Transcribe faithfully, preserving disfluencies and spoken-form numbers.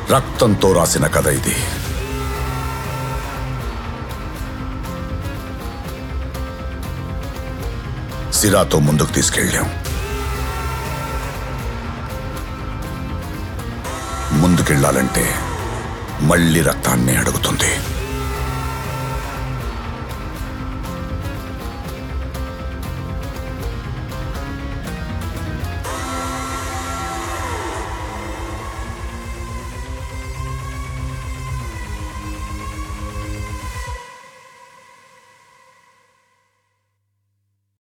రక్తంతో రాసిన కథ ఇది. సిరాతో ముందుకు తీసుకెళ్ళాం. ముందుకెళ్ళాలంటే మళ్ళీ రక్తాన్ని అడుగుతుంది.